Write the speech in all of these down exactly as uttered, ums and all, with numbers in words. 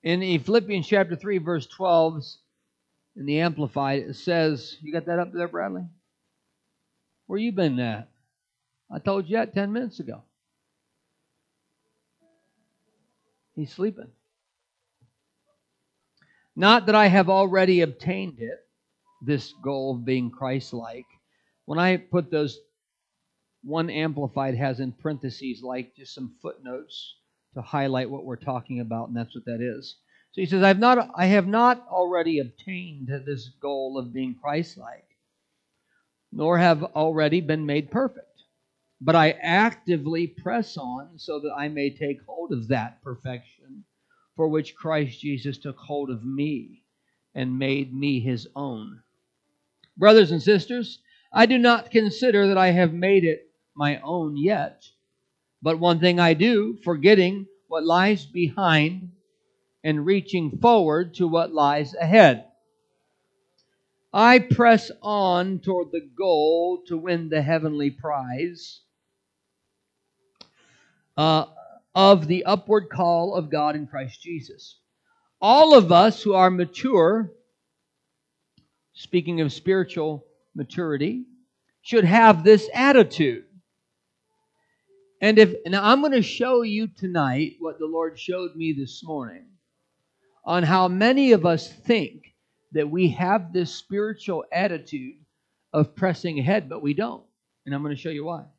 In Philippians chapter three, verse twelve, in the Amplified, it says, you got that up there, Bradley? Where you been at? I told you that ten minutes ago. He's sleeping. Not that I have already obtained it, this goal of being Christ-like. When I put those, one Amplified has in parentheses like just some footnotes to highlight what we're talking about, and that's what that is. So he says, I've not, I have not already obtained this goal of being Christ-like, nor have already been made perfect, but I actively press on so that I may take hold of that perfection for which Christ Jesus took hold of me and made me his own. Brothers and sisters, I do not consider that I have made it my own yet, but one thing I do, forgetting what lies behind and reaching forward to what lies ahead, I press on toward the goal to win the heavenly prize uh, of the upward call of God in Christ Jesus. All of us who are mature, speaking of spiritual maturity, should have this attitude. And if now I'm going to show you tonight what the Lord showed me this morning on how many of us think that we have this spiritual attitude of pressing ahead, but we don't. And I'm going to show you why.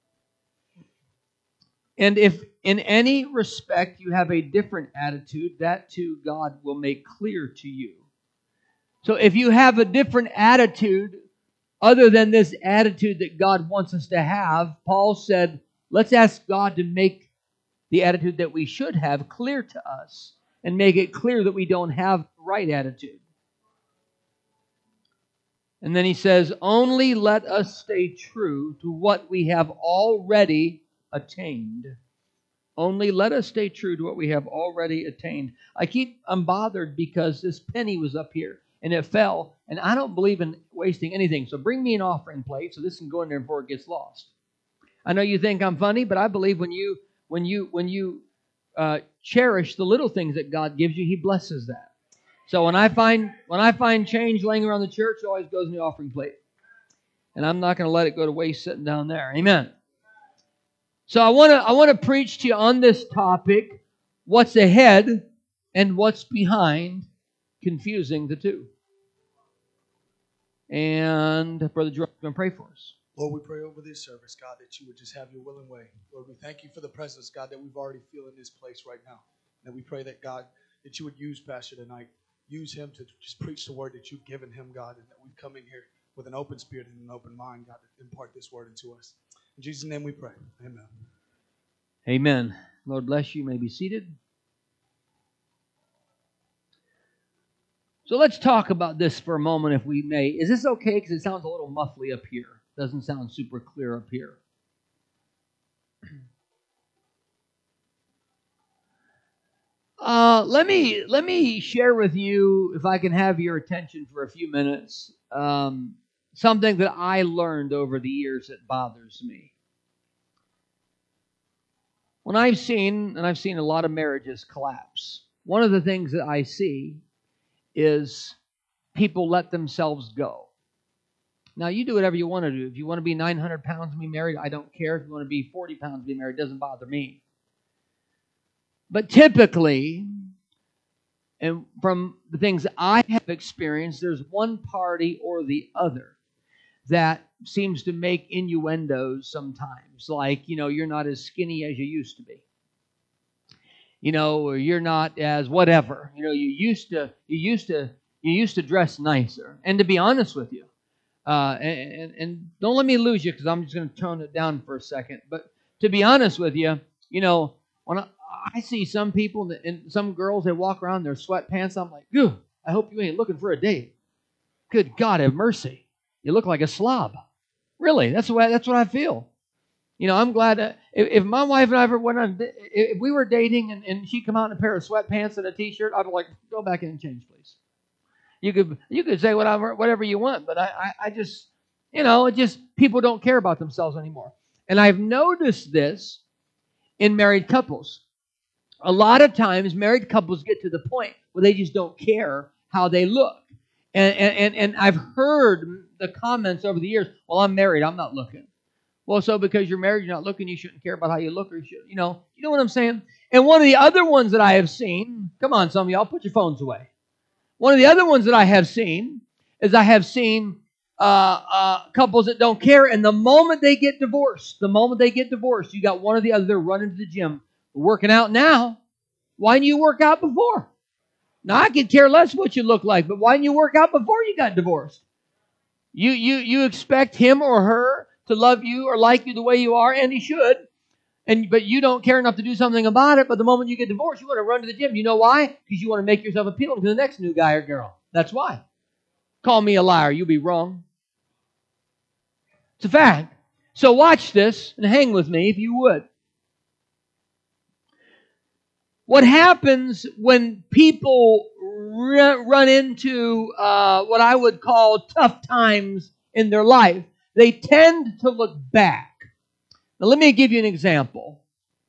And if in any respect you have a different attitude, that too God will make clear to you. So if you have a different attitude other than this attitude that God wants us to have, Paul said, let's ask God to make the attitude that we should have clear to us and make it clear that we don't have the right attitude. And then he says, only let us stay true to what we have already attained. Only let us stay true to what we have already attained. I keep, I'm bothered because this penny was up here and it fell, and I don't believe in wasting anything. So bring me an offering plate so this can go in there before it gets lost. I know you think I'm funny, but I believe when you when you when you uh, cherish the little things that God gives you, He blesses that. So when I find when I find change laying around the church, it always goes in the offering plate, and I'm not going to let it go to waste sitting down there. Amen. So I want to I want to preach to you on this topic: what's ahead and what's behind, confusing the two. And Brother George is going to pray for us. Lord, we pray over this service, God, that you would just have your will and way. Lord, we thank you for the presence, God, that we've already feel in this place right now. And we pray that, God, that you would use Pastor tonight. Use him to just preach the word that you've given him, God, and that we come in here with an open spirit and an open mind, God, to impart this word into us. In Jesus' name we pray. Amen. Amen. Lord bless you. You may be seated. So let's talk about this for a moment, if we may. Is this okay? Because it sounds a little muffly up here. Doesn't sound super clear up here. Uh, let me let me share with you, if I can have your attention for a few minutes, um, something that I learned over the years that bothers me. When I've seen, and I've seen a lot of marriages collapse, one of the things that I see is people let themselves go. Now, you do whatever you want to do. If you want to be nine hundred pounds and be married, I don't care. If you want to be forty pounds and be married, it doesn't bother me. But typically, and from the things I have experienced, there's one party or the other that seems to make innuendos sometimes. Like, you know, you're not as skinny as you used to be. You know, or you're not as whatever. You know, you used to, you used to, you used to dress nicer. And to be honest with you, Uh, and, and, and don't let me lose you, because I'm just going to tone it down for a second. But to be honest with you, you know, when I, I see some people that, and some girls, they walk around in their sweatpants, I'm like, "Goo, I hope you ain't looking for a date. Good God, have mercy. You look like a slob." Really, that's the way, that's what I feel. You know, I'm glad that if, if my wife and I ever went on, if we were dating and, and she come out in a pair of sweatpants and a t-shirt, I'd be like, "Go back in and change, please." You could you could say whatever whatever you want, but I, I, I just, you know, it just, people don't care about themselves anymore. And I've noticed this in married couples. a lot of times married couples get to the point where they just don't care how they look. And, and, and I've heard the comments over the years, well, I'm married, I'm not looking. Well, so because you're married, you're not looking, you shouldn't care about how you look, or you should, you know, you know what I'm saying? And one of the other ones that I have seen, come on, some of y'all, put your phones away. One of the other ones that I have seen is I have seen uh, uh, couples that don't care, and the moment they get divorced, the moment they get divorced, you got one or the other, they're running to the gym, working out now. Why didn't you work out before? Now, I could care less what you look like, but why didn't you work out before you got divorced? You, you, you expect him or her to love you or like you the way you are, and he should, and but you don't care enough to do something about it, but the moment you get divorced, you want to run to the gym. You know why? Because you want to make yourself appealing to the next new guy or girl. That's why. Call me a liar. You'll be wrong. It's a fact. So watch this and hang with me if you would. What happens when people run into uh, what I would call tough times in their life? They tend to look back. Now, let me give you an example.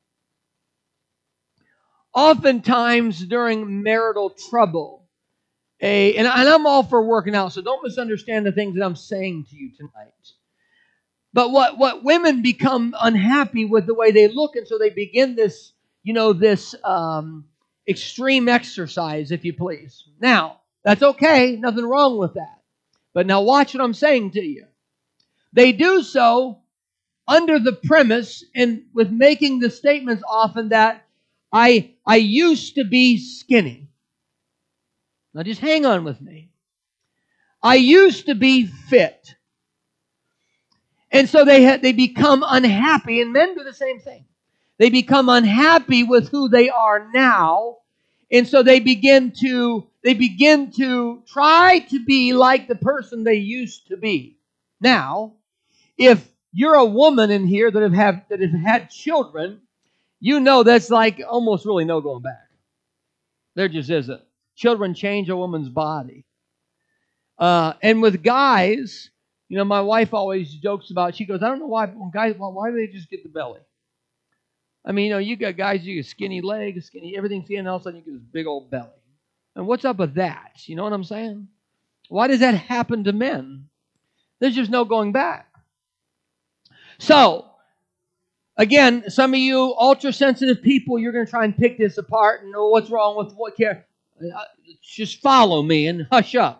Oftentimes during marital trouble, a and, and I'm all for working out, so don't misunderstand the things that I'm saying to you tonight. But what, what women become unhappy with the way they look, and so they begin this you know, this um, extreme exercise, if you please. Now, that's okay. Nothing wrong with that. But now watch what I'm saying to you. They do so under the premise and with making the statements often that I, I used to be skinny. Now just hang on with me. I used to be fit. And so they ha- they become unhappy, and men do the same thing. They become unhappy with who they are now, and so they begin to they begin to try to be like the person they used to be. Now, if you're a woman in here that have, have that have had children, you know that's like almost really no going back. There just isn't. Children change a woman's body, uh, and with guys, you know, my wife always jokes about. She goes, "I don't know why guys why, why do they just get the belly?" I mean, you know, you got guys, you get skinny legs, skinny everything, and all of a sudden you get this big old belly. And what's up with that? You know what I'm saying? Why does that happen to men? There's just no going back. So, again, some of you ultra-sensitive people, you're going to try and pick this apart and know what's wrong with what care. Just follow me and hush up.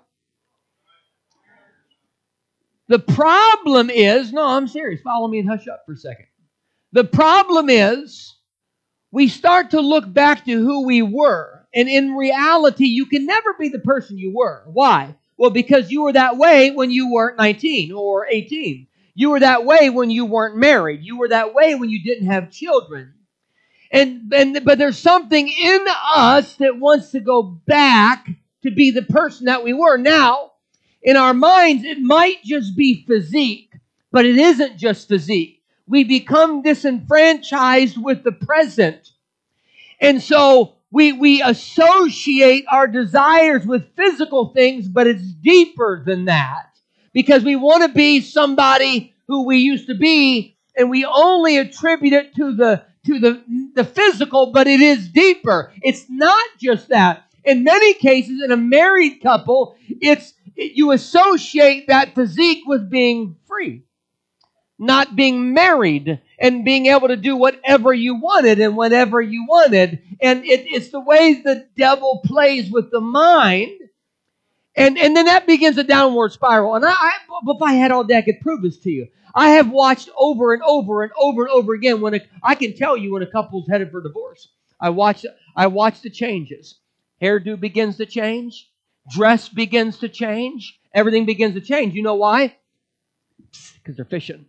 The problem is, no, I'm serious. Follow me and hush up for a second. The problem is we start to look back to who we were. And in reality, you can never be the person you were. Why? Well, because you were that way when you weren't nineteen or eighteen. You were that way when you weren't married. You were that way when you didn't have children. And, and but there's something in us that wants to go back to be the person that we were. Now, in our minds, it might just be physique, but it isn't just physique. We become disenfranchised with the present. And so we, we associate our desires with physical things, but it's deeper than that. Because we want to be somebody who we used to be, and we only attribute it to the to the, the physical, but it is deeper. It's not just that. In many cases, in a married couple, it's you associate that physique with being free. Not being married and being able to do whatever you wanted and whenever you wanted. And it, it's the way the devil plays with the mind. And, and then that begins a downward spiral. And I, I, if I had all day, I could prove this to you. I have watched over and over and over and over again when a, I can tell you when a couple's headed for divorce. I watch, I watch the changes. Hairdo begins to change. Dress begins to change. Everything begins to change. You know why? Because they're fishing.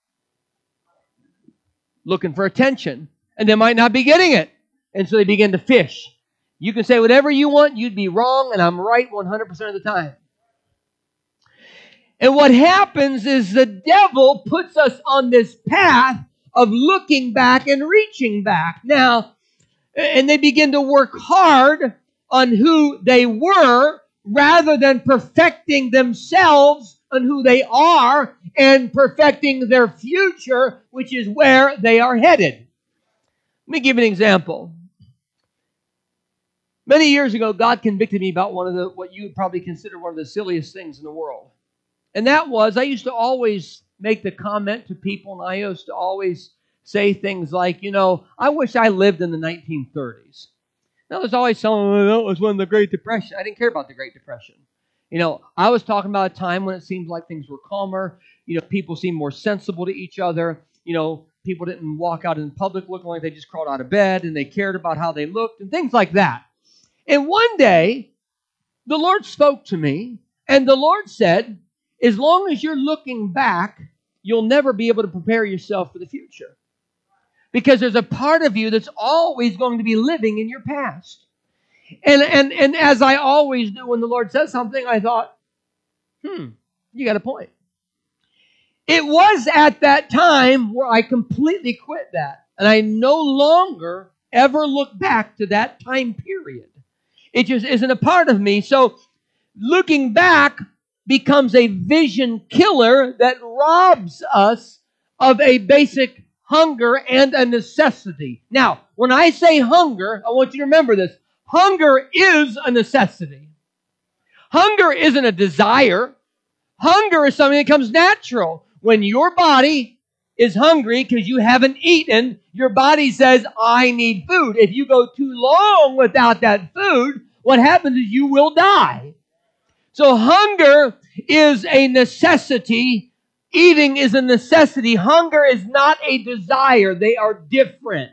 Looking for attention, and they might not be getting it. And so they begin to fish. You can say whatever you want, you'd be wrong, and I'm right one hundred percent of the time. And what happens is the devil puts us on this path of looking back and reaching back. Now, and they begin to work hard on who they were rather than perfecting themselves on who they are and perfecting their future, which is where they are headed. Let me give you an example. Many years ago, God convicted me about one of the, what you would probably consider one of the silliest things in the world. And that was, I used to always make the comment to people, and I used to always say things like, you know, I wish I lived in the nineteen thirties. Now, there's always someone, oh, that was when the Great Depression. I didn't care about the Great Depression. You know, I was talking about a time when it seemed like things were calmer. You know, people seemed more sensible to each other. You know, people didn't walk out in public looking like they just crawled out of bed, and they cared about how they looked and things like that. And one day, the Lord spoke to me, and the Lord said, as long as you're looking back, you'll never be able to prepare yourself for the future. Because there's a part of you that's always going to be living in your past. And, and, and as I always do when the Lord says something, I thought, hmm, you got a point. It was at that time where I completely quit that. And I no longer ever look back to that time period. It just isn't a part of me. So looking back becomes a vision killer that robs us of a basic hunger and a necessity. Now, when I say hunger, I want you to remember this. Hunger is a necessity. Hunger isn't a desire. Hunger is something that comes natural. When your body is hungry because you haven't eaten, your body says, I need food. If you go too long without that food, what happens is you will die. So hunger is a necessity. Eating is a necessity. Hunger is not a desire. They are different.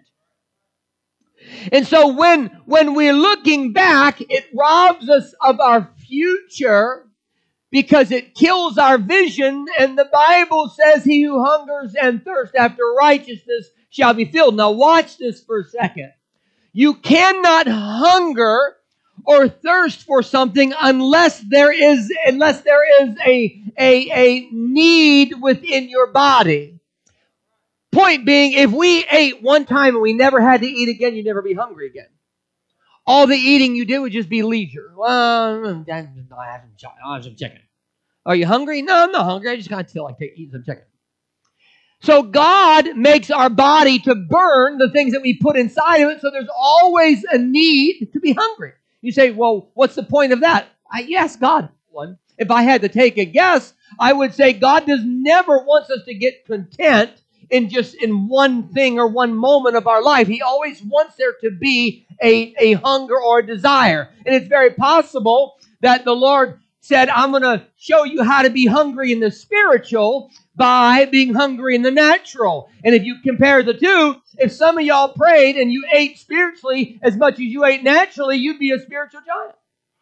And so when, when we're looking back, it robs us of our future because it kills our vision. And the Bible says, he who hungers and thirsts after righteousness shall be filled. Now watch this for a second. You cannot hunger or thirst for something unless there is unless there is a, a, a need within your body. Point being, if we ate one time and we never had to eat again, you'd never be hungry again. All the eating you did would just be leisure. Well, I have some chicken. Are you hungry? No, I'm not hungry. I just kind of feel like eating some chicken. So God makes our body to burn the things that we put inside of it, so there's always a need to be hungry. You say, well, what's the point of that? I, yes, God one. If I had to take a guess, I would say God does never wants us to get content in just in one thing or one moment of our life. He always wants there to be a, a hunger or a desire. And it's very possible that the Lord said, I'm going to show you how to be hungry in the spiritual by being hungry in the natural. And if you compare the two, if some of y'all prayed and you ate spiritually as much as you ate naturally, you'd be a spiritual giant.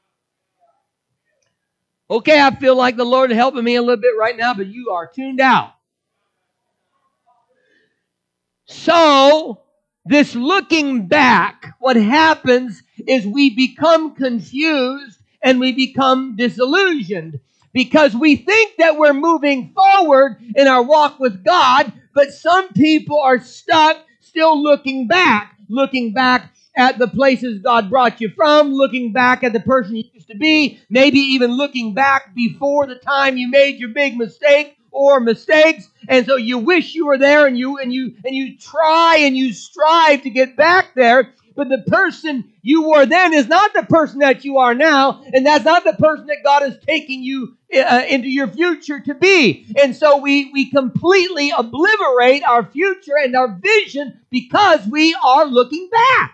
Okay, I feel like the Lord is helping me a little bit right now, but you are tuned out. So, this looking back, what happens is we become confused and we become disillusioned because we think that we're moving forward in our walk with God, but some people are stuck still looking back, looking back at the places God brought you from, looking back at the person you used to be, maybe even looking back before the time you made your big mistake or mistakes, and so you wish you were there, and you and you and you try and you strive to get back there, but the person you were then is not the person that you are now, and that's not the person that God is taking you uh, into your future to be. And so we we completely obliterate our future and our vision because we are looking back.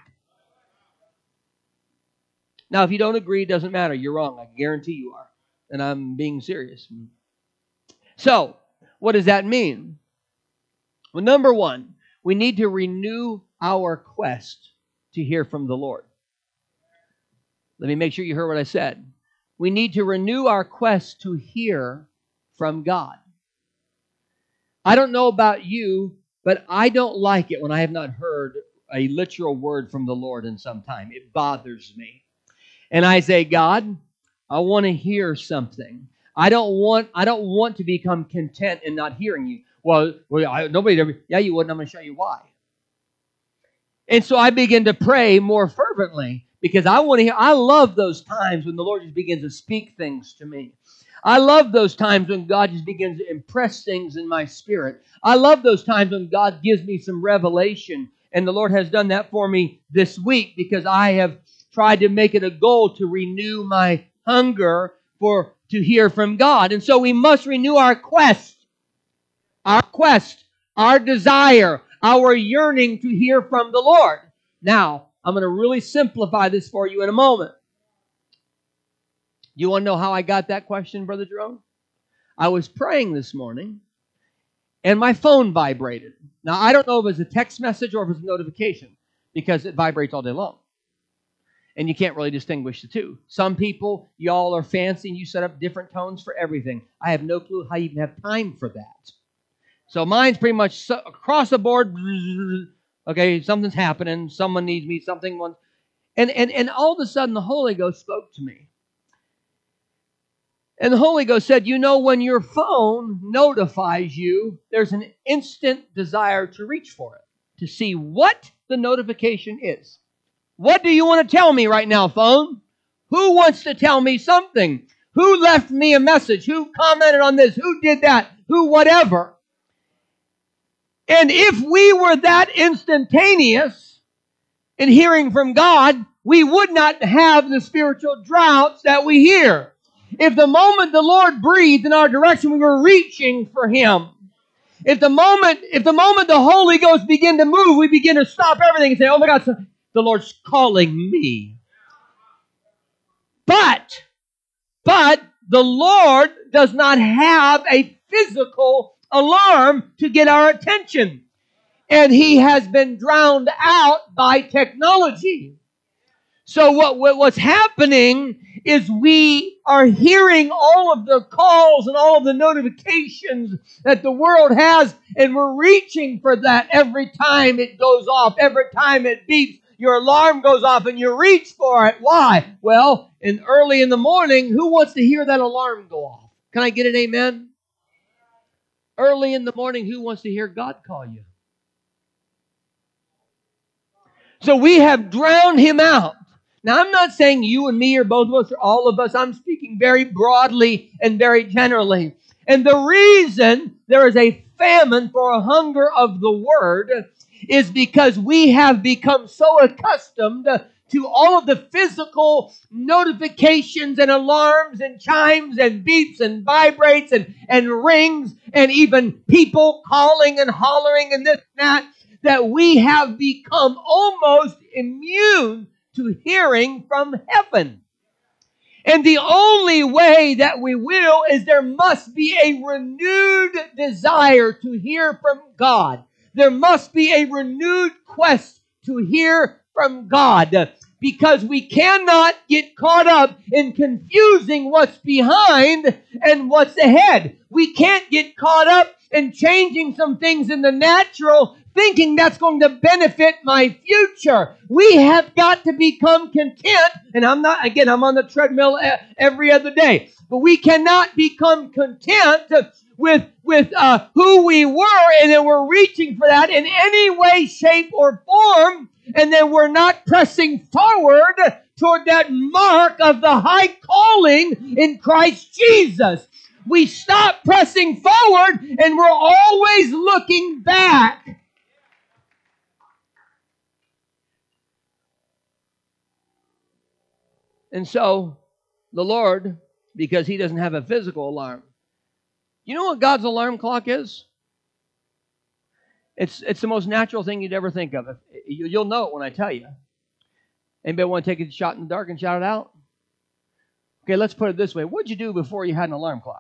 Now, if you don't agree, it doesn't matter. You're wrong. I guarantee you are. And I'm being serious. So, what does that mean? Well, number one, we need to renew our quest to hear from the Lord. Let me make sure you heard what I said. We need to renew our quest to hear from God. I don't know about you, but I don't like it when I have not heard a literal word from the Lord in some time. It bothers me. And I say, God, I want to hear something. I don't want I don't want to become content in not hearing you. Well, well I, nobody ever, yeah, you would, and I'm going to show you why. And so I begin to pray more fervently because I want to hear, I love those times when the Lord just begins to speak things to me. I love those times when God just begins to impress things in my spirit. I love those times when God gives me some revelation, and the Lord has done that for me this week because I have tried to make it a goal to renew my hunger for to hear from God. And so we must renew our quest, our quest, our desire, our yearning to hear from the Lord. Now, I'm going to really simplify this for you in a moment. You want to know how I got that question, Brother Jerome? I was praying this morning, and my phone vibrated. Now, I don't know if it's a text message or if it's a notification, because it vibrates all day long. And you can't really distinguish the two. Some people, y'all are fancy, and you set up different tones for everything. I have no clue how you even have time for that. So mine's pretty much so, across the board. Okay, something's happening. Someone needs me. Something wants. And, and, and all of a sudden, the Holy Ghost spoke to me. And the Holy Ghost said, you know, when your phone notifies you, there's an instant desire to reach for it, to see what the notification is. What do you want to tell me right now, phone? Who wants to tell me something? Who left me a message? Who commented on this? Who did that? Who whatever? And if we were that instantaneous in hearing from God, we would not have the spiritual droughts that we hear. If the moment the Lord breathed in our direction, we were reaching for Him. If the moment, if the moment the Holy Ghost began to move, we begin to stop everything and say, oh my God, the Lord's calling me. But, but the Lord does not have a physical alarm to get our attention. And He has been drowned out by technology. So what, what what's happening is we are hearing all of the calls and all of the notifications that the world has, and we're reaching for that every time it goes off, every time it beeps. Your alarm goes off and you reach for it. Why? Well, in early in the morning, who wants to hear that alarm go off? Can I get an amen? Early in the morning, who wants to hear God call you? So we have drowned Him out. Now, I'm not saying you and me or both of us or all of us. I'm speaking very broadly and very generally. And the reason there is a famine for a hunger of the Word is because we have become so accustomed to all of the physical notifications and alarms and chimes and beeps and vibrates and, and rings and even people calling and hollering and this and that, that we have become almost immune to hearing from heaven. And the only way that we will is there must be a renewed desire to hear from God. There must be a renewed quest to hear from God, because we cannot get caught up in confusing what's behind and what's ahead. We can't get caught up in changing some things in the natural, thinking that's going to benefit my future. We have got to become content, and I'm not, again, I'm on the treadmill every other day, but we cannot become content with, with uh, who we were, and then we're reaching for that in any way, shape, or form, and then we're not pressing forward toward that mark of the high calling in Christ Jesus. We stop pressing forward, and we're always looking back. And so, the Lord, because He doesn't have a physical alarm, you know what God's alarm clock is? It's it's the most natural thing you'd ever think of. You'll know it when I tell you. Anybody want to take a shot in the dark and shout it out? Okay, let's put it this way. What'd you do before you had an alarm clock?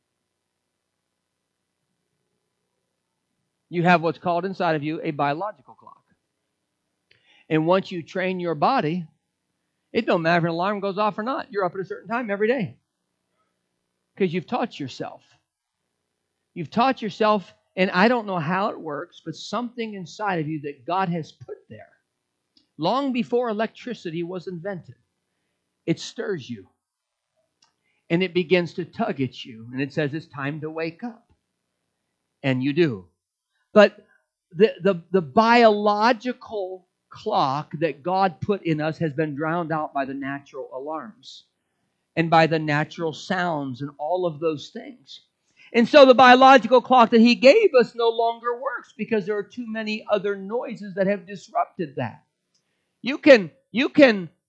You have what's called inside of you a biological clock. And once you train your body, it don't matter if an alarm goes off or not. You're up at a certain time every day. Because you've taught yourself. You've taught yourself, and I don't know how it works, but something inside of you that God has put there, long before electricity was invented, it stirs you. And it begins to tug at you. And it says it's time to wake up. And you do. But the, the, the biological clock that God put in us has been drowned out by the natural alarms and by the natural sounds and all of those things. And so the biological clock that He gave us no longer works because there are too many other noises that have disrupted that. You can, you can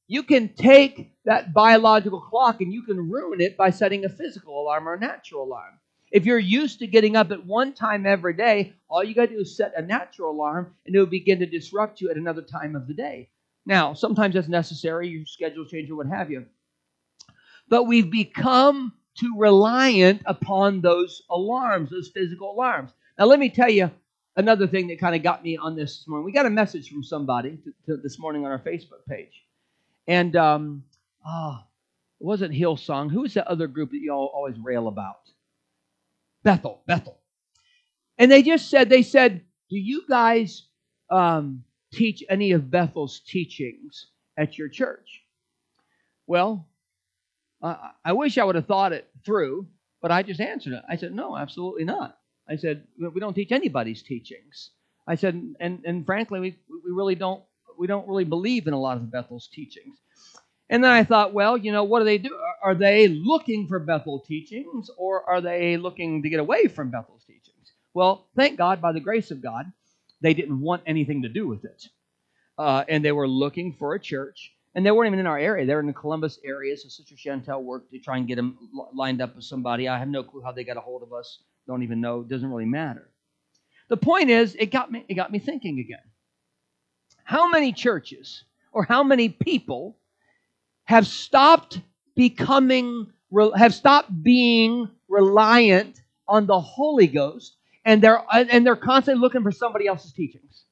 You can take that biological clock and you can ruin it by setting a physical alarm or a natural alarm. If you're used to getting up at one time every day, all you got to do is set a natural alarm and it will begin to disrupt you at another time of the day. Now, sometimes that's necessary, your schedule change or what have you. But we've become too reliant upon those alarms, those physical alarms. Now, let me tell you another thing that kind of got me on this this morning. We got a message from somebody to, to this morning on our Facebook page. And, um, oh, it wasn't Hillsong. Who was that other group that you all always rail about? Bethel, Bethel. And they just said, they said, do you guys um, teach any of Bethel's teachings at your church? Well, I, I wish I would have thought it through, but I just answered it. I said, no, absolutely not. I said, we don't teach anybody's teachings. I said, and, and frankly, we, we really don't, we don't really believe in a lot of Bethel's teachings. And then I thought, well, you know, what do they do? Are they looking for Bethel teachings, or are they looking to get away from Bethel's teachings? Well, thank God, by the grace of God, they didn't want anything to do with it. Uh, and they were looking for a church. And they weren't even in our area. They were in the Columbus area, so Sister Chantel worked to try and get them lined up with somebody. I have no clue how they got a hold of us. Don't even know. It doesn't really matter. The point is, it got me, it got me thinking again. How many churches or how many people have stopped becoming, have stopped being reliant on the Holy Ghost, and they're and they're constantly looking for somebody else's teachings?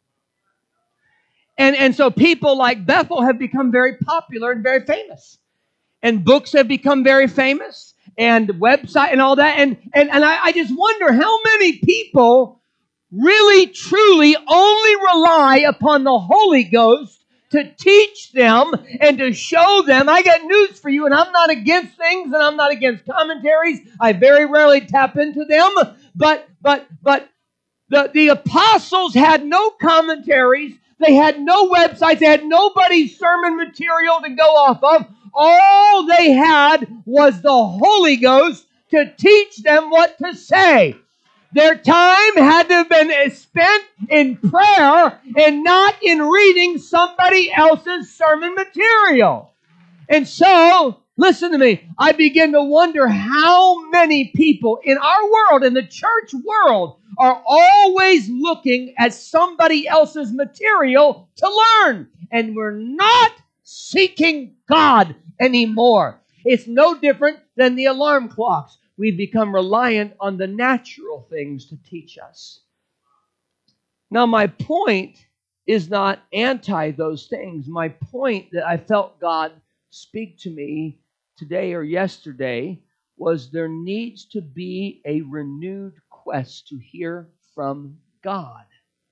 And, and so people like Bethel have become very popular and very famous. And books have become very famous, and website and all that. And, and, and I, I just wonder how many people really, truly only rely upon the Holy Ghost to teach them and to show them. I got news for you, and I'm not against things, and I'm not against commentaries. I very rarely tap into them. But, but, but the, the apostles had no commentaries. They had no websites. They had nobody's sermon material to go off of. All they had was the Holy Ghost to teach them what to say. Their time had to have been spent in prayer and not in reading somebody else's sermon material. And so, listen to me, I begin to wonder how many people in our world, in the church world, are always looking at somebody else's material to learn. And we're not seeking God anymore. It's no different than the alarm clocks. We've become reliant on the natural things to teach us. Now, my point is not anti those things. My point that I felt God speak to me today or yesterday was there needs to be a renewed quest to hear from God.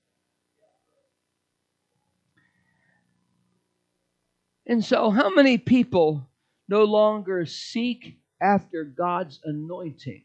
And so, how many people no longer seek after God's anointing,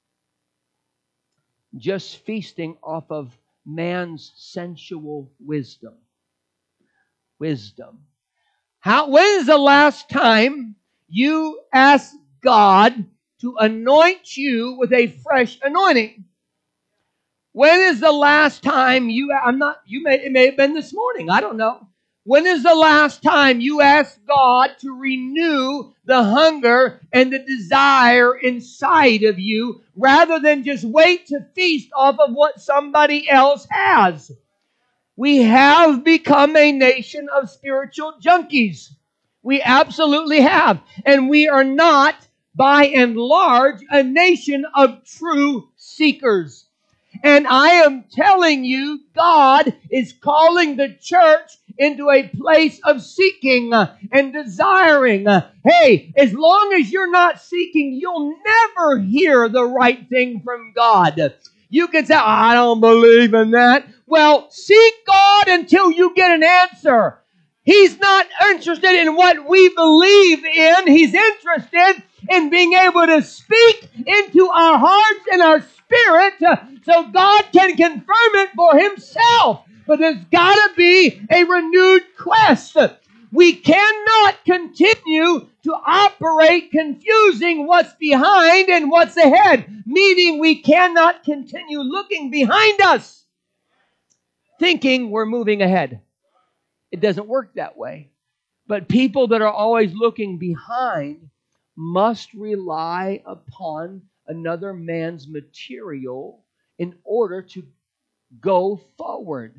just feasting off of man's sensual wisdom? Wisdom. How? When is the last time you asked God to anoint you with a fresh anointing? When is the last time you? I'm not. You may. It may have been this morning. I don't know. When is the last time you asked God to renew the hunger and the desire inside of you rather than just wait to feast off of what somebody else has? We have become a nation of spiritual junkies. We absolutely have. And we are not, by and large, a nation of true seekers. And I am telling you, God is calling the church into a place of seeking and desiring. Hey, as long as you're not seeking, you'll never hear the right thing from God. You can say, I don't believe in that. Well, seek God until you get an answer. He's not interested in what we believe in. He's interested in being able to speak into our hearts and our spirit so God can confirm it for Himself. But there's got to be a renewed quest. We cannot continue to operate confusing what's behind and what's ahead, meaning we cannot continue looking behind us, thinking we're moving ahead. It doesn't work that way. But people that are always looking behind must rely upon another man's material in order to go forward.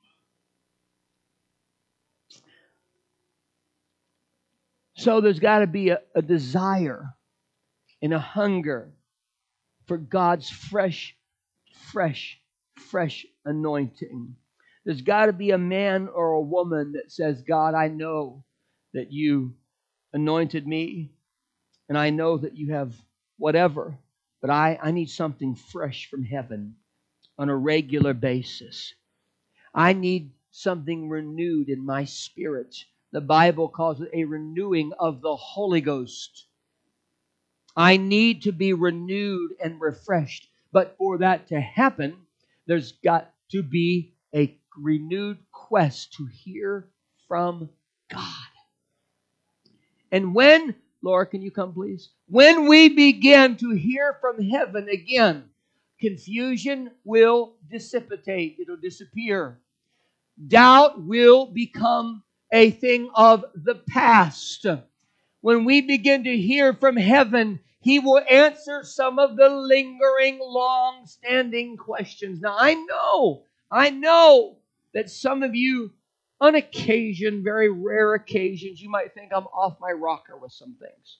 So there's got to be a, a desire and a hunger for God's fresh, fresh, fresh anointing. There's got to be a man or a woman that says, God, I know that you anointed me, and I know that you have whatever, but I, I need something fresh from heaven on a regular basis. I need something renewed in my spirit. The Bible calls it a renewing of the Holy Ghost. I need to be renewed and refreshed. But for that to happen, there's got to be a renewed quest to hear from God. And when, Laura, can you come please? When we begin to hear from heaven again, confusion will dissipate. It'll disappear. Doubt will become a thing of the past. When we begin to hear from heaven, He will answer some of the lingering, long-standing questions. Now, I know, I know that some of you, on occasion, very rare occasions, you might think I'm off my rocker with some things.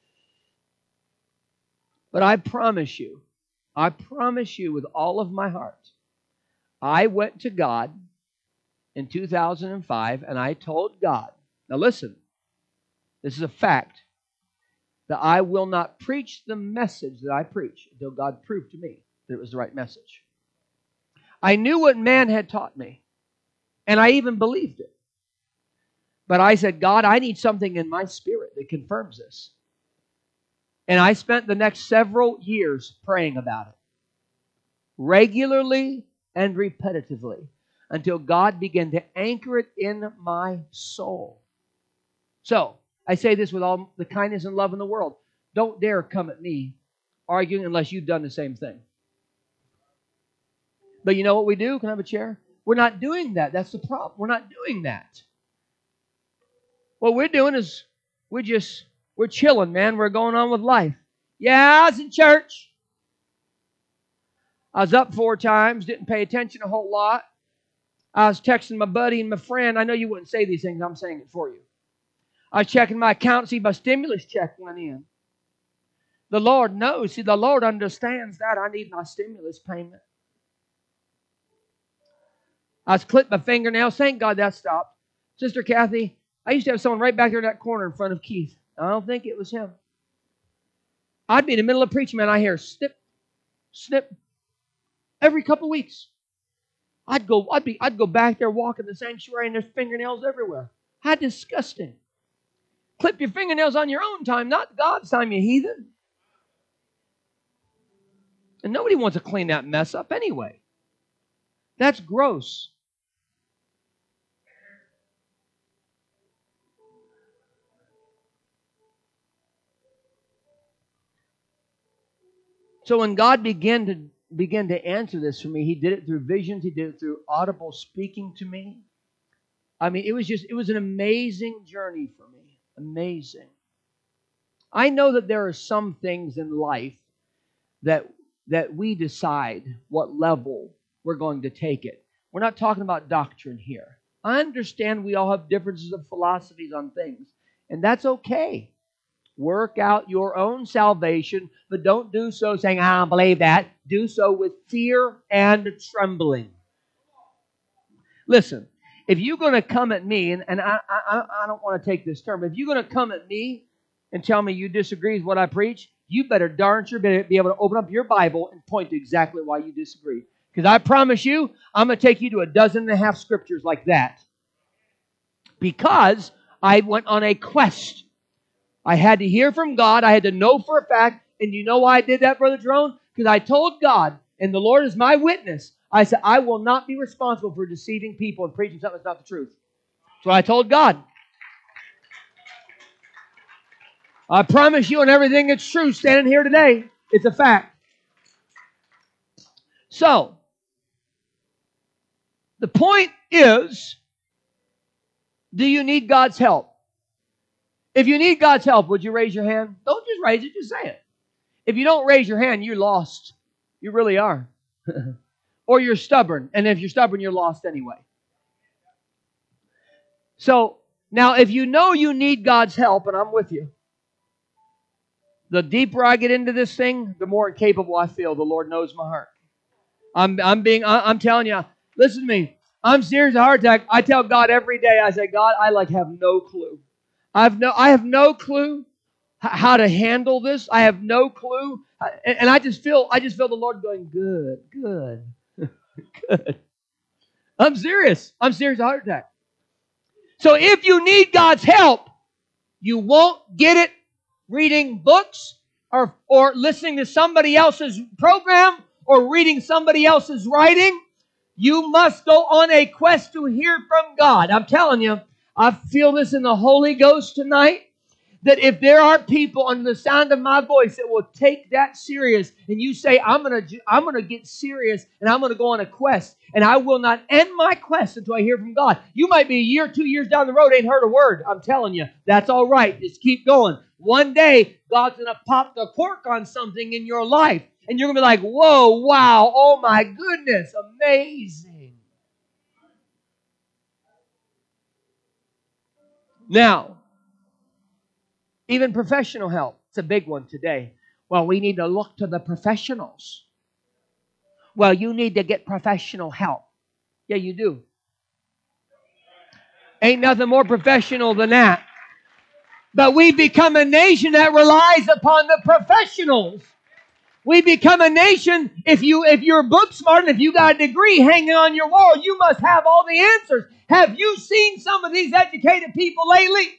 But I promise you, I promise you with all of my heart, I went to God in two thousand five and I told God, now listen, this is a fact, that I will not preach the message that I preach until God proved to me that it was the right message. I knew what man had taught me, and I even believed it. But I said, God, I need something in my spirit that confirms this. And I spent the next several years praying about it, regularly and repetitively, until God began to anchor it in my soul. So, I say this with all the kindness and love in the world. Don't dare come at me arguing unless you've done the same thing. But you know what we do? Can I have a chair? We're not doing that. That's the problem. We're not doing that. What we're doing is we're just, we're chilling, man. We're going on with life. Yeah, I was in church. I was up four times, didn't pay attention a whole lot. I was texting my buddy and my friend. I know you wouldn't say these things. I'm saying it for you. I was checking my account, see my stimulus check went in. The Lord knows. See, the Lord understands that I need my stimulus payment. I was clipping my fingernails. Thank God that stopped. Sister Kathy, I used to have someone right back there in that corner in front of Keith. I don't think it was him. I'd be in the middle of preaching, man. I hear snip, snip, every couple of weeks. I'd go, I'd be, I'd go back there walking the sanctuary, and there's fingernails everywhere. How disgusting! Clip your fingernails on your own time, not God's time, you heathen. And nobody wants to clean that mess up anyway. That's gross. So when God began to began to answer this for me, He did it through visions. He did it through audible speaking to me. I mean, it was just, it was an amazing journey for me. Amazing. I know that there are some things in life that that we decide what level we're going to take it. We're not talking about doctrine here. I understand we all have differences of philosophies on things, and that's okay. Work out your own salvation, but don't do so saying, I don't believe that. Do so with fear and trembling. Listen, if you're going to come at me, and, and I, I, I don't want to take this term, but if you're going to come at me and tell me you disagree with what I preach, you better darn sure be able to open up your Bible and point to exactly why you disagree. Because I promise you, I'm going to take you to a dozen and a half scriptures like that. Because I went on a quest. I had to hear from God. I had to know for a fact. And you know why I did that, Brother Jerome? Because I told God, and the Lord is my witness, I said, I will not be responsible for deceiving people and preaching something that's not the truth. So I told God. I promise you on everything that's true standing here today, it's a fact. So, the point is, do you need God's help? If you need God's help, would you raise your hand? Don't just raise it, just say it. If you don't raise your hand, you're lost. You really are. Or you're stubborn. And if you're stubborn, you're lost anyway. So, now if you know you need God's help, and I'm with you, the deeper I get into this thing, the more incapable I feel. The Lord knows my heart. I'm, I'm being, I'm telling you, listen to me. I'm serious, a heart attack. I tell God every day, I say, God, I like have no clue. I've no, I have no clue how to handle this. I have no clue. And I just feel, I just feel the Lord going, good, good, good. I'm serious. I'm serious, a heart attack. So if you need God's help, you won't get it reading books or, or listening to somebody else's program or reading somebody else's writing. You must go on a quest to hear from God. I'm telling you, I feel this in the Holy Ghost tonight, that if there are people under the sound of my voice that will take that serious, and you say, I'm going to I'm going to get serious, and I'm going to go on a quest, and I will not end my quest until I hear from God. You might be a year, two years down the road, ain't heard a word. I'm telling you, that's all right. Just keep going. One day, God's going to pop the cork on something in your life, and you're going to be like, whoa, wow, oh my goodness, amazing. Now, even professional help. It's a big one today. Well, we need to look to the professionals. Well, you need to get professional help. Yeah, you do. Ain't nothing more professional than that. But we become a nation that relies upon the professionals. We become a nation, if, you, if you're book smart and if you got a degree hanging on your wall, you must have all the answers. Have you seen some of these educated people lately?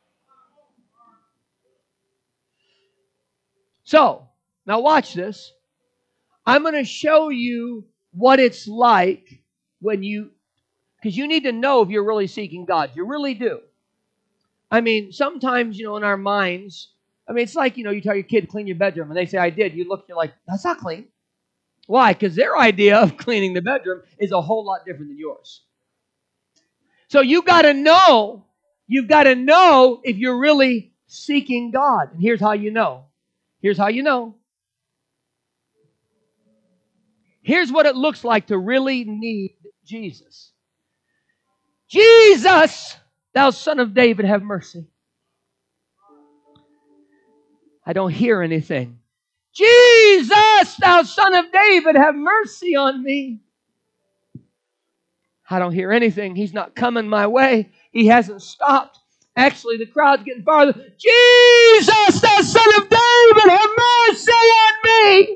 So, now watch this. I'm going to show you what it's like when you, because you need to know if you're really seeking God. You really do. I mean, sometimes, you know, in our minds, I mean, it's like, you know, you tell your kid to clean your bedroom, and they say, I did. You look, you're like, that's not clean. Why? Because their idea of cleaning the bedroom is a whole lot different than yours. So you got to know, you've got to know if you're really seeking God. And here's how you know. Here's how you know. Here's what it looks like to really need Jesus. Jesus, thou Son of David, have mercy. I don't hear anything. Jesus, thou Son of David, have mercy on me. I don't hear anything. He's not coming my way. He hasn't stopped. Actually, the crowd's getting farther. Jesus, thou Son of David, have mercy on me.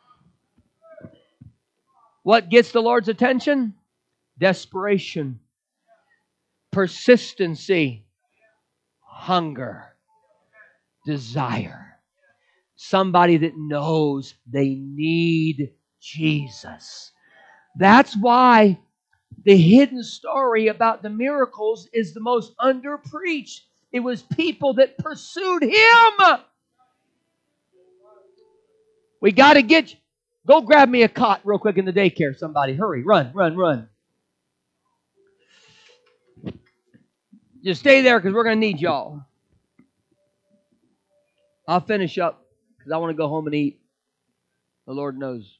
What gets the Lord's attention? Desperation, persistency, hunger, desire. Somebody that knows they need Jesus. That's why the hidden story about the miracles is the most underpreached. It was people that pursued Him. We got to get, go grab me a cot real quick in the daycare, somebody. Hurry, run, run, run. Just stay there because we're going to need y'all. I'll finish up because I want to go home and eat. The Lord knows.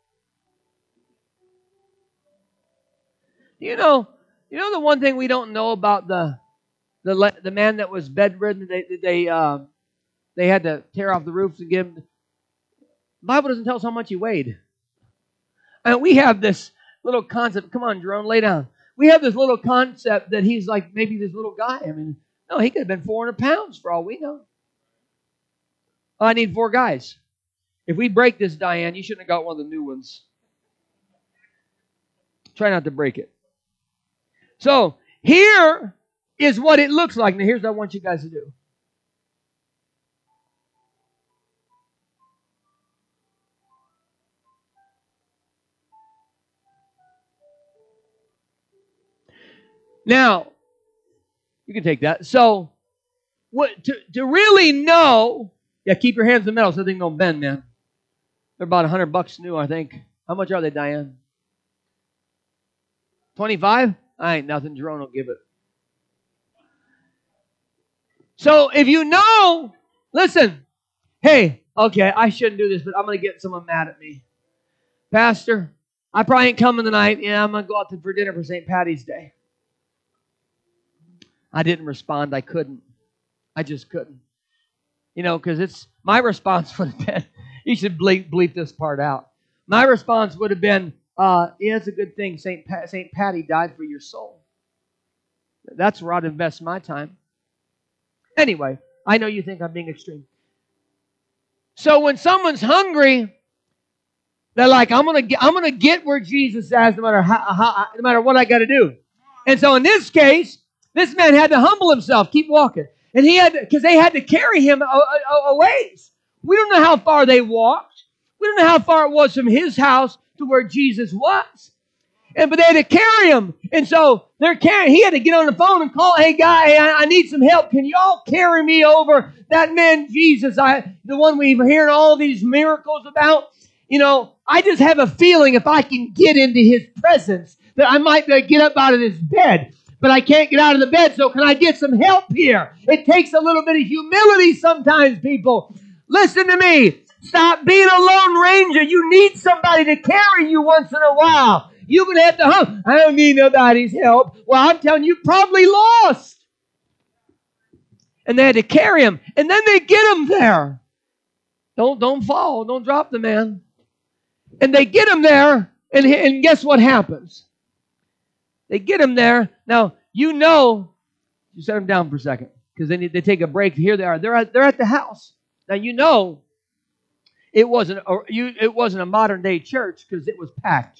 You know, you know the one thing we don't know about the the the man that was bedridden. They they uh, they had to tear off the roofs and give him. The Bible doesn't tell us how much he weighed. And we have this little concept. Come on, Jerome, lay down. We have this little concept that he's like maybe this little guy. I mean, no, he could have been four hundred pounds for all we know. Oh, I need four guys. If we break this, Diane, you shouldn't have got one of the new ones. Try not to break it. So, here is what it looks like. Now, here's what I want you guys to do. Now, you can take that. So, what to, to really know, yeah, keep your hands in the metal so they don't bend, man. They're about a hundred bucks new, I think. How much are they, Diane? Twenty-five? I ain't nothing. Jerome will give it. So if you know, listen, hey, okay, I shouldn't do this, but I'm going to get someone mad at me. Pastor, I probably ain't coming tonight. Yeah, I'm going to go out to, for dinner for Saint Patty's Day. I didn't respond. I couldn't. I just couldn't. You know, because it's my response would have been, you should bleep, bleep this part out. My response would have been, uh, yeah, it's a good thing Saint Pa- Saint Patty died for your soul. That's where I'd invest my time. Anyway, I know you think I'm being extreme. So when someone's hungry, they're like, I'm gonna get, I'm gonna get where Jesus is, no matter how, how no matter what I got to do. And so in this case, this man had to humble himself, keep walking, and he had because they had to carry him a, a, a ways. We don't know how far they walked. We don't know how far it was from his house to where Jesus was. And but they had to carry him, and so they're carrying. He had to get on the phone and call, "Hey, guy, I, I need some help. Can y'all carry me over that man Jesus? I the one we've hearing all these miracles about. You know, I just have a feeling if I can get into his presence that I might be able to get up out of this bed, but I can't get out of the bed. So can I get some help here? It takes a little bit of humility sometimes. People, listen to me. Stop being a lone ranger. You need somebody to carry you once in a while. You're going to have to hum. I don't need nobody's help. Well, I'm telling you, you're probably lost. And they had to carry him. And then they get him there. Don't, don't fall. Don't drop the man. And they get him there. And, and guess what happens? They get him there. Now, you know, you set him down for a second. Because they need they take a break. Here they are. They're at, they're at the house. Now, you know, it wasn't a, you, it wasn't a modern day church because it was packed.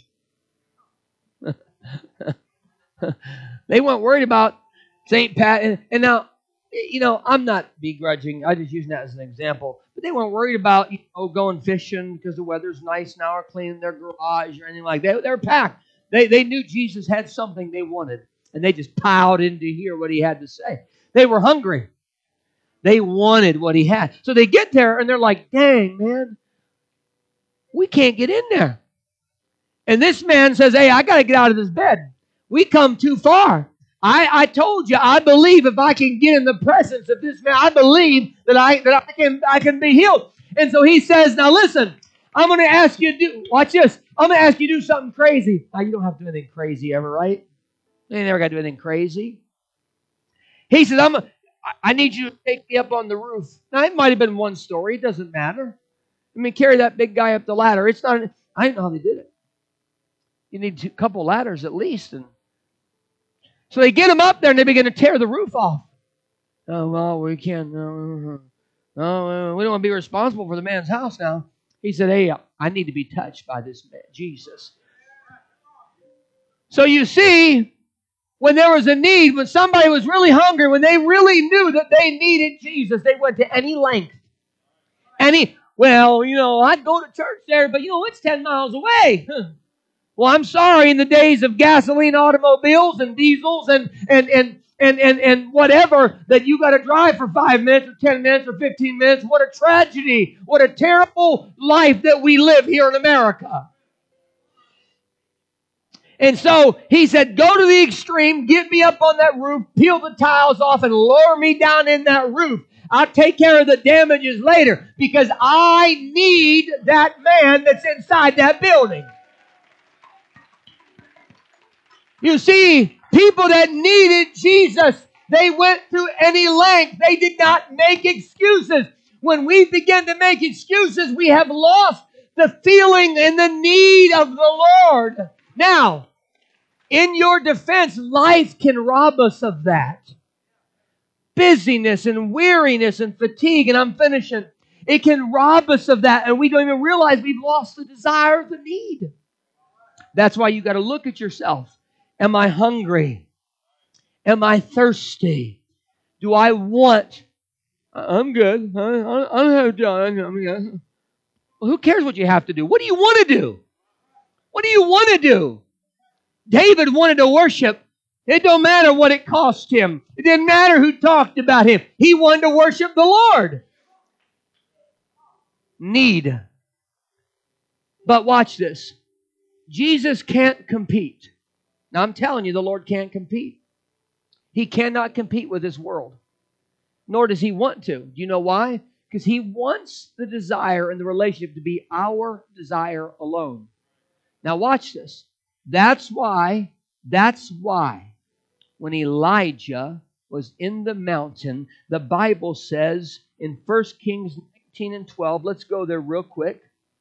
They weren't worried about Saint Pat. And, and now, you know, I'm not begrudging. I'm just using that as an example. But they weren't worried about, you know, going fishing because the weather's nice now or cleaning their garage or anything like that. They were packed. They, they knew Jesus had something they wanted. And they just piled in to hear what he had to say. They were hungry. They wanted what he had. So they get there and they're like, dang, man, we can't get in there. And this man says, hey, I got to get out of this bed. We come too far. I, I told you, I believe if I can get in the presence of this man, I believe that I that I can I can be healed. And so he says, now listen, I'm going to ask you to do, watch this. I'm going to ask you to do something crazy. Now, you don't have to do anything crazy ever, right? You never got to do anything crazy. He says, I'm a, I need you to take me up on the roof. Now, it might have been one story. It doesn't matter. I mean, carry that big guy up the ladder. It's not, I don't know how they did it. You need a couple ladders at least. And so they get him up there and they begin to tear the roof off. Oh, well, we can't. No, no, we don't want to be responsible for the man's house now. He said, hey, I need to be touched by this man, Jesus. So you see, when there was a need, when somebody was really hungry, when they really knew that they needed Jesus, they went to any length. Any, well, you know, I'd go to church there, but, you know, it's ten miles away. Well, I'm sorry, in the days of gasoline automobiles and diesels and and and and and, and whatever, that you got to drive for five minutes or ten minutes or fifteen minutes. What a tragedy. What a terrible life that we live here in America. And so he said, go to the extreme, get me up on that roof, peel the tiles off, and lower me down in that roof. I'll take care of the damages later because I need that man that's inside that building. You see, people that needed Jesus, they went through any length. They did not make excuses. When we begin to make excuses, we have lost the feeling and the need of the Lord. Now, in your defense, life can rob us of that. Busyness and weariness and fatigue, and I'm finishing. It can rob us of that, and we don't even realize we've lost the desire, the need. That's why you got to look at yourself. Am I hungry? Am I thirsty? Do I want? I'm good. I, I, I don't have done. I mean, well, who cares what you have to do? What do you want to do? What do you want to do? David wanted to worship. It don't matter what it cost him. It didn't matter who talked about him. He wanted to worship the Lord. Need. But watch this. Jesus can't compete. Now, I'm telling you, the Lord can't compete. He cannot compete with this world. nor does He want to. Do you know why? Because He wants the desire and the relationship to be our desire alone. Now watch this. That's why, that's why when Elijah was in the mountain, the Bible says in First Kings nineteen and twelve, let's go there real quick.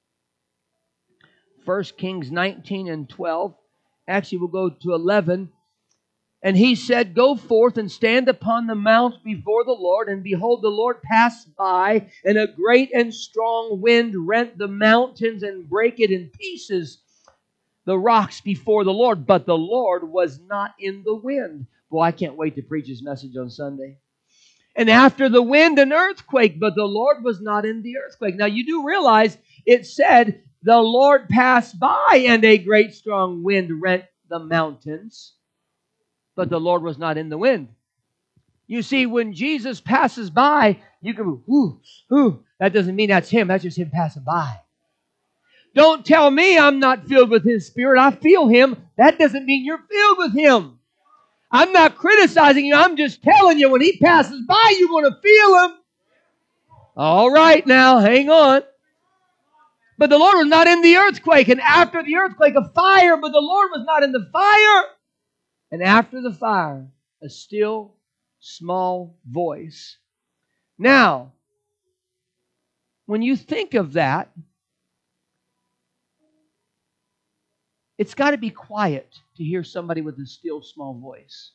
First Kings nineteen and twelve. Actually, we'll go to eleven. And he said, Go forth and stand upon the mount before the Lord. And behold, the Lord passed by, and a great and strong wind rent the mountains and brake it in pieces, the rocks before the Lord. But the Lord was not in the wind. Boy, I can't wait to preach His message on Sunday. And after the wind, an earthquake, but the Lord was not in the earthquake. Now, you do realize it said, the Lord passed by, and a great strong wind rent the mountains. But the Lord was not in the wind. You see, when Jesus passes by, you can go, ooh, ooh. That doesn't mean that's Him. That's just Him passing by. Don't tell me I'm not filled with His Spirit. I feel Him. That doesn't mean you're filled with Him. I'm not criticizing you. I'm just telling you, when He passes by, you're going to feel Him. All right now, hang on. But the Lord was not in the earthquake. And after the earthquake, a fire. But the Lord was not in the fire. And after the fire, a still, small voice. Now, when you think of that, it's got to be quiet to hear somebody with a still, small voice.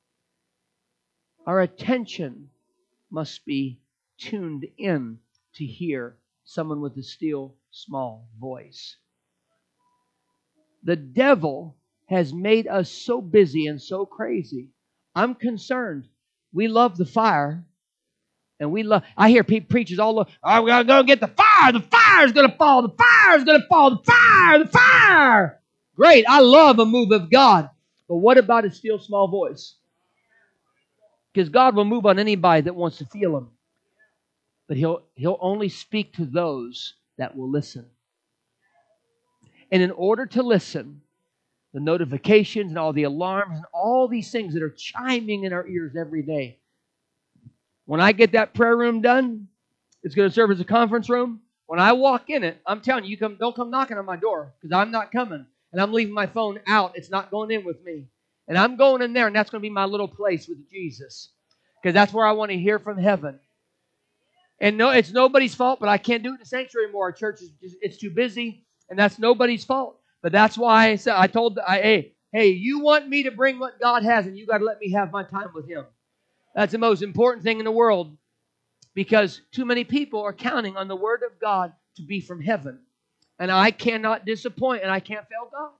Our attention must be tuned in to hear someone with a still, small voice. The devil has made us so busy and so crazy. I'm concerned. We love the fire. And we love, I hear people, preachers all over, oh, we're going to go get the fire. The fire's going to fall. The fire's going to fall. The fire, the fire. Great. I love a move of God. But what about a still small voice? Because God will move on anybody that wants to feel Him. But He'll, He'll only speak to those that will listen. And in order to listen, the notifications and all the alarms and all these things that are chiming in our ears every day. When I get that prayer room done, it's going to serve as a conference room. When I walk in it, I'm telling you, you come, don't come knocking on my door, because I'm not coming. And I'm leaving my phone out. It's not going in with me. And I'm going in there, and that's going to be my little place with Jesus, because that's where I want to hear from heaven. And no, it's nobody's fault, but I can't do it in the sanctuary anymore. Our church is just, it's too busy, and that's nobody's fault. But that's why I said, I told, I, hey, hey, you want me to bring what God has, and you got to let me have my time with Him. That's the most important thing in the world, because too many people are counting on the Word of God to be from heaven. And I cannot disappoint, and I can't fail God.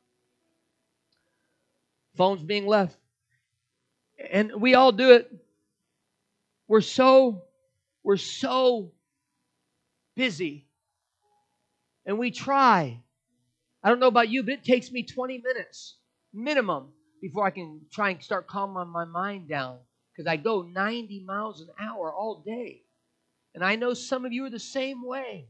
Phones being left. And we all do it. We're so, we're so busy. And we try. I don't know about you, but it takes me twenty minutes minimum before I can try and start calming my mind down. Because I go ninety miles an hour all day. And I know some of you are the same way.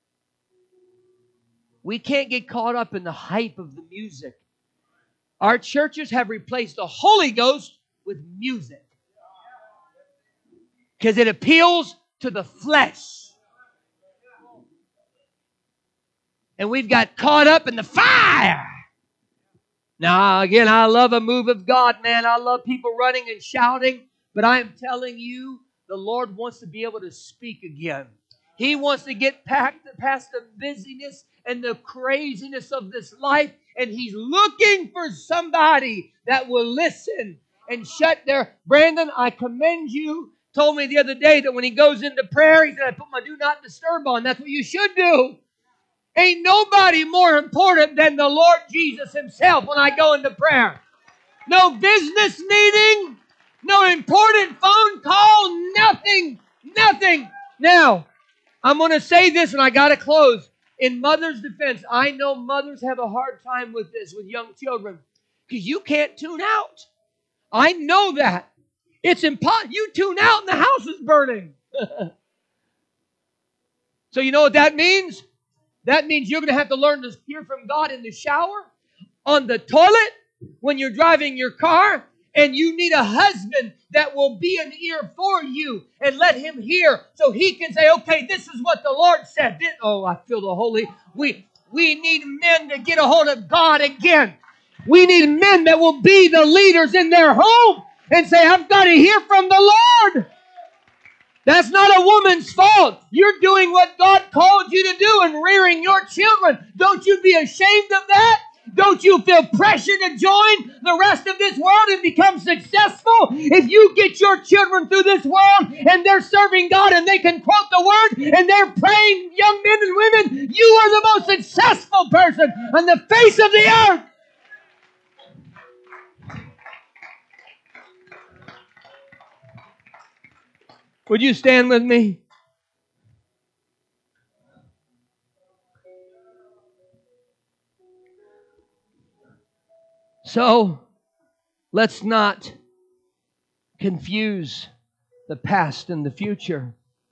We can't get caught up in the hype of the music. Our churches have replaced the Holy Ghost with music. Because it appeals to the flesh. And we've got caught up in the fire. Now, again, I love a move of God, man. I love people running and shouting. But I am telling you, the Lord wants to be able to speak again. He wants to get past the busyness and the craziness of this life. And He's looking for somebody that will listen and shut their... Brandon, I commend you. Told me the other day that when he goes into prayer, he said, I put my do not disturb on. That's what you should do. Ain't nobody more important than the Lord Jesus Himself when I go into prayer. No business meeting, no important phone call, nothing, nothing. Now, I'm going to say this and I got to close. In mother's defense, I know mothers have a hard time with this, with young children, because you can't tune out. I know that. It's impossible. You tune out and the house is burning. So you know what that means? That means you're going to have to learn to hear from God in the shower, on the toilet, when you're driving your car, And you need a husband that will be an ear for you and let him hear so he can say, okay, this is what the Lord said. This, oh, I feel the Holy. We, we need men to get a hold of God again. We need men that will be the leaders in their home and say, I've got to hear from the Lord. That's not a woman's fault. You're doing what God called you to do and rearing your children. Don't you be ashamed of that? Don't you feel pressure to join the rest of this world and become successful? If you get your children through this world and they're serving God and they can quote the word and they're praying, young men and women, you are the most successful person on the face of the earth. Would you stand with me? So, let's not confuse the past and the future.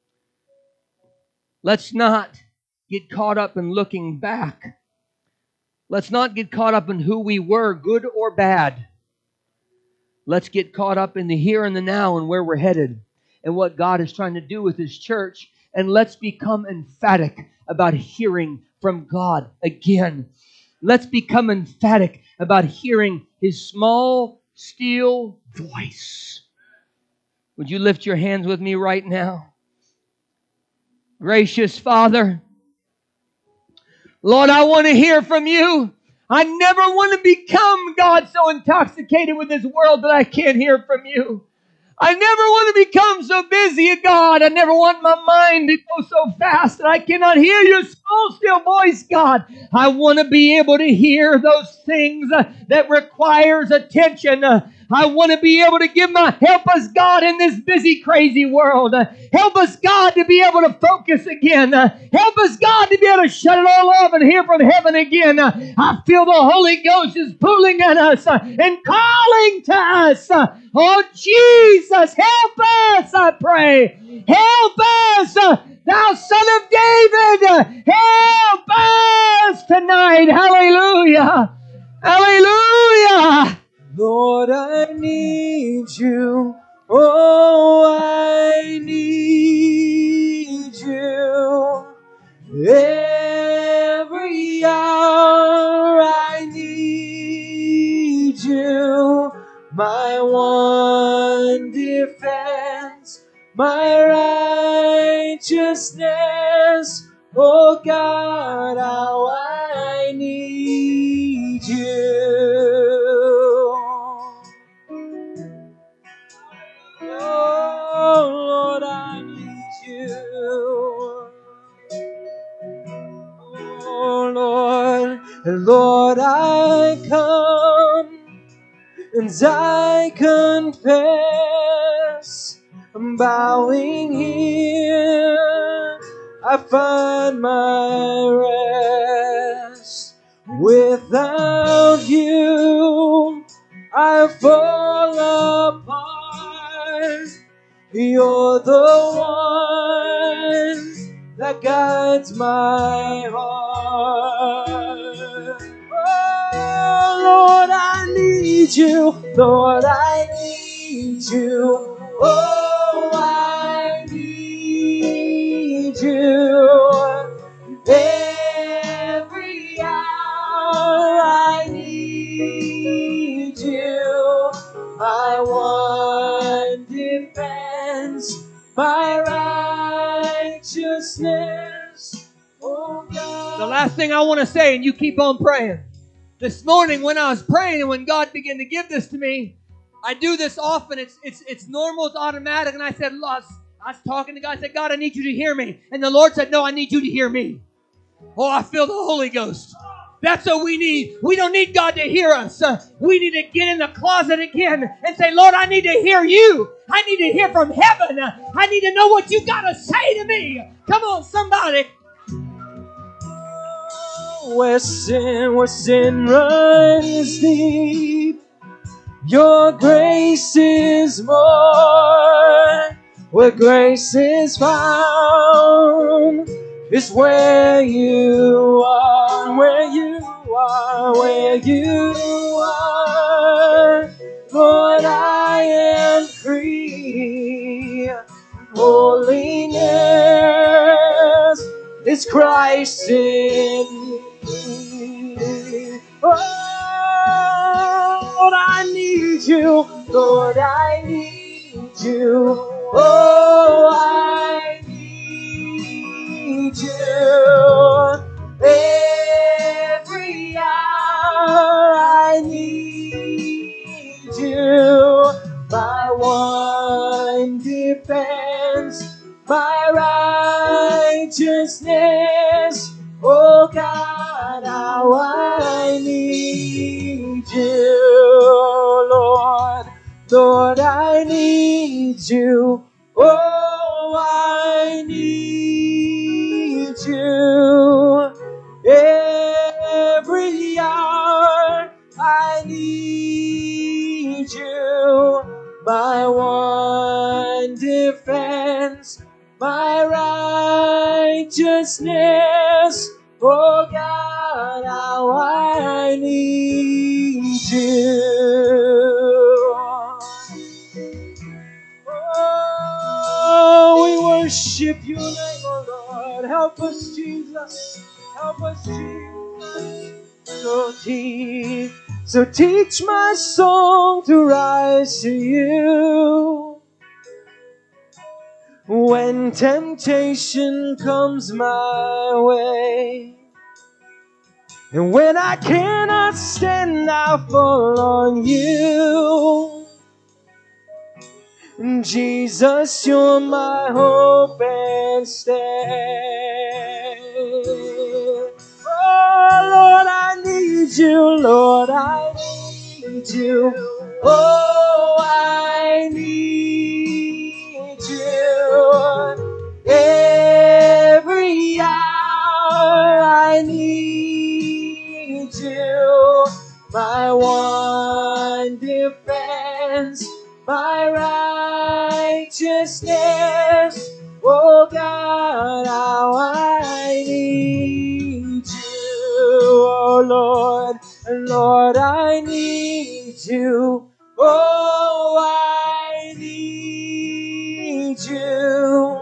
Let's not get caught up in looking back. Let's not get caught up in who we were, good or bad. Let's get caught up in the here and the now and where we're headed and what God is trying to do with His church. And let's become emphatic about hearing from God again. Let's become emphatic about hearing His small, still voice. Would you lift your hands with me right now? Gracious Father, Lord, I want to hear from You. I never want to become, God, so intoxicated with this world that I can't hear from You. I never want to become so busy, God. I never want my mind to go so fast that I cannot hear Your small, still voice, God. I want to be able to hear those things uh, that requires attention. Uh, I want to be able to give my, help us, God, in this busy, crazy world. Uh, help us, God, to be able to focus again. Uh, help us, God, to be able to shut it all off and hear from heaven again. Uh, I feel the Holy Ghost is pulling at us uh, and calling to us. Uh, oh, Jesus, help us, I pray. Help us, uh, Thou Son of David. Uh, help us tonight. Hallelujah. Hallelujah. Lord, I need You. Oh, I need You. Every hour I need You. My one defense, my righteousness. Oh God, how I need You. Oh Lord, I need You. Oh Lord, Lord, I come and I confess, I'm bowing here, I find my rest. Without You, I fall apart. You're the one that guides my heart. Oh, Lord, I need You. Lord, I need You. Oh, I need You. Every hour I need You. My one defense, my righteousness. Oh God. The last thing I want to say, and you keep on praying. This morning when I was praying and when God began to give this to me, I do this often. It's it's it's normal. It's automatic. And I said, I was talking to God. I said, God, I need You to hear me. And the Lord said, no, I need You to hear me. Oh, I feel the Holy Ghost. That's what we need. We don't need God to hear us. Uh, we need to get in the closet again and say, Lord, I need to hear You. I need to hear from heaven. Uh, I need to know what You got to say to me. Come on, somebody. Where sin, where sin runs deep, Your grace is more. Where grace is found is where You are, where You are, where You are. Lord, I is Christ in me. Oh, Lord, I need you. Lord, I need you. Oh, I need you. Every hour I need you. My one defense, my righteousness. Oh God, how I need you, Lord. Lord, I need you. Oh, I need you. Every hour I need you. My one defense, my righteousness. Oh God, how I need you. Oh, we worship your name, oh Lord. Help us, Jesus. Help us, Jesus. So teach, so teach my song to rise to you. When temptation comes my way, and when I cannot stand, I fall on you. Jesus, you're my hope and stay. Oh, Lord, I need you. Lord, I need you. Oh, I need you. Every hour I need you. My one defense, my righteousness. Oh God, how I need you. Oh Lord, Lord, I need you. Oh, I need you.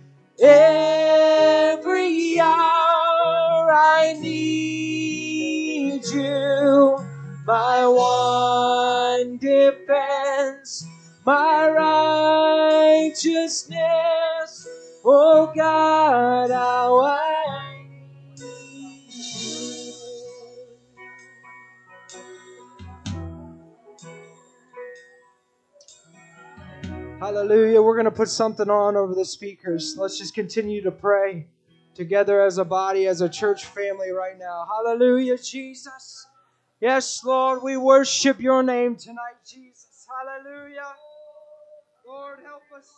Every hour I need you. My one defense, my righteousness. Oh God, how I need you. Hallelujah. We're going to put something on over the speakers. Let's just continue to pray together as a body, as a church family right now. Hallelujah, Jesus. Yes, Lord, we worship your name tonight, Jesus. Hallelujah. Lord, help us.